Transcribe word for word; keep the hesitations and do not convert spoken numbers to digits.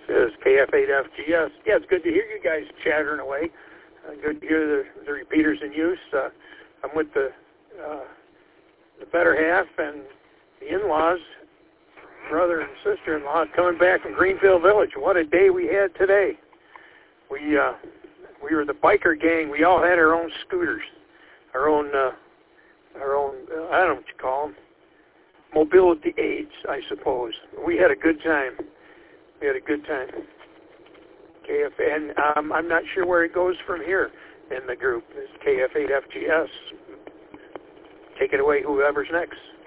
is K F eight F G S. Yeah, it's good to hear you guys chattering away. Uh, good to hear the, the repeaters in use. Uh, I'm with the uh, the better half and the in-laws, brother and sister-in-law, coming back from Greenfield Village. What a day we had today. We uh, we were the biker gang. We all had our own scooters, our own, uh, our own. Uh, I don't know what you call them, mobility aids, I suppose. We had a good time. We had a good time. K F, and um, I'm not sure where it goes from here in the group. It's K F eight F G S. Take it away, whoever's next.